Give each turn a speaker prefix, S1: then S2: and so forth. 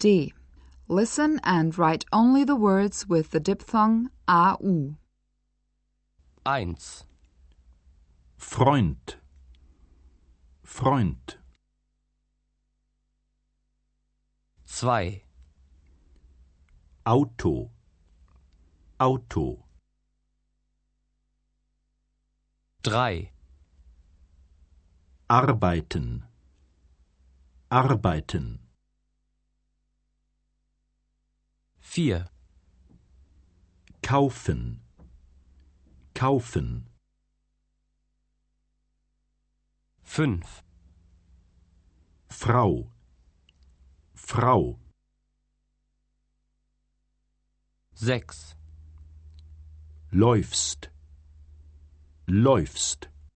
S1: D. Listen and write only the words with the diphthong AU.
S2: 1.
S3: Freund, Freund.
S2: 2.
S3: Auto, Auto.
S2: 3.
S3: Arbeiten, Arbeiten.
S2: 4.
S3: Kaufen, Kaufen.
S2: 5.
S3: Frau, Frau.
S2: 6.
S3: Läufst, läufst.